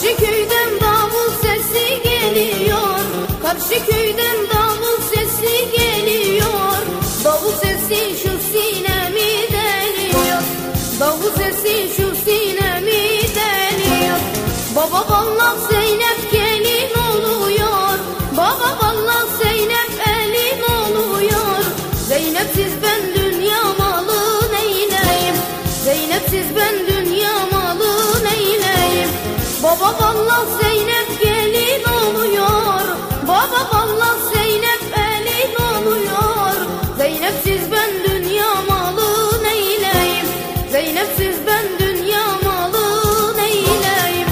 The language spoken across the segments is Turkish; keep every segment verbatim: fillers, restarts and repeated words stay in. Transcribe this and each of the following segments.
Karşı köyden davul sesi geliyor, karşı köyden davul sesi geliyor. Davul sesi şu sinemi deliyor, davul sesi şu sinemi deliyor. Baba vallahi Zeynep gelin oluyor, baba vallahi Zeynep elin oluyor. Zeynepsiz ben dünya malı neyleyim, Zeynepsiz ben dünya malı neyleyim. Baba vallahi Zeynep gelin oluyor, baba vallahi Zeynep elin oluyor. Zeynepsiz ben dünya malı neyleyim, Zeynepsiz ben dünya malı neyleyim.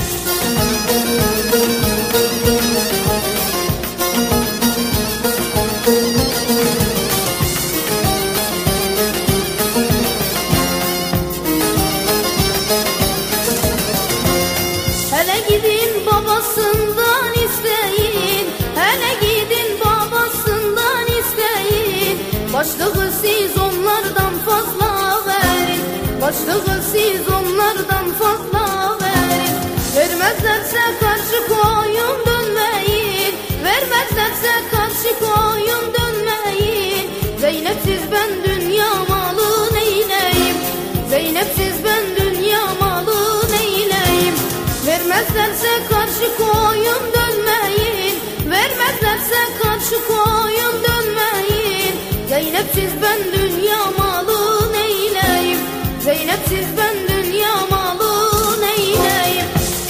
Hele gidin babasından isteyin, hele gidin babasından isteyin. Başlığı siz onlardan fazla verin, başlığı siz onlardan fazla verin. Vermezlerse karşı koyun dönmeyin, vermezlerse karşı koyun dönmeyin. Zeynepsiz ben dünya malı neyleyim, Zeynepsiz ben dünya malı neyleyim. Vermezlerse karşı koyun dönmeyin, vermezlerse karşı koyun dönmeyin. Zeynepsiz ben dünya malı neyleyim, Zeynepsiz ben dünya malı neyleyim.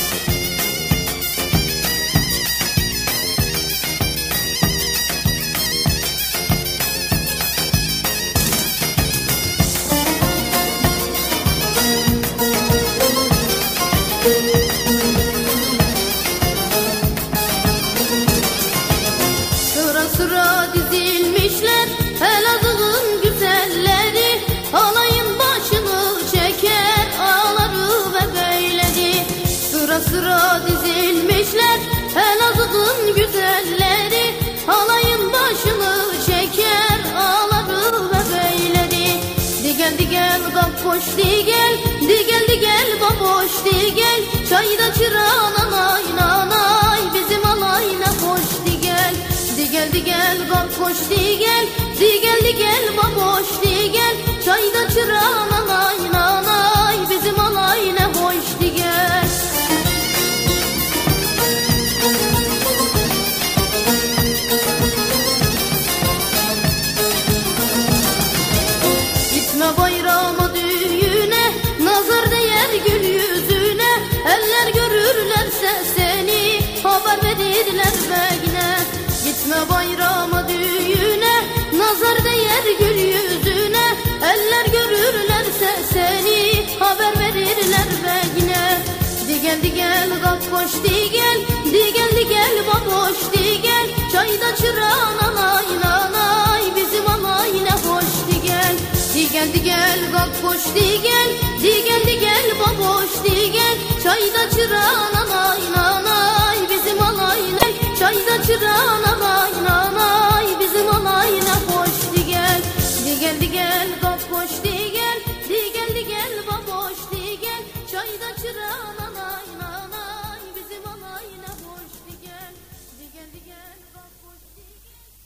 Sıra sıra dizilmişler Elazığ'ın güzelleri, alayın başını çeker ağları ve beyleri. Sıra sıra dizilmişler Elazığ'ın güzelleri, alayın başını çeker ağları ve beyleri. Digel digel baboş digel, digel digel baboş digel. Çayda çıran anay nanay, bizim alayına hoş digel. Digel digel baboş digel, digel digel baboş digel. Çayda çıran anay nanay, bizim alayına hoş digel. Gitme bayrama düğüne, nazar değer gül yüzüne. Eller görürlerse seni haber verirler beyine. Gitme bayrama düğüne, nazar değer gül yüzüne. Eller görürlerse seni haber verirler beyine. Digel digel baboş digel, digel digel baboş digel. Çayda çıran anay nanay, bizim alayına hoş digel. Digel digel baboş digel, digel digel baboş digel. Çayda çıran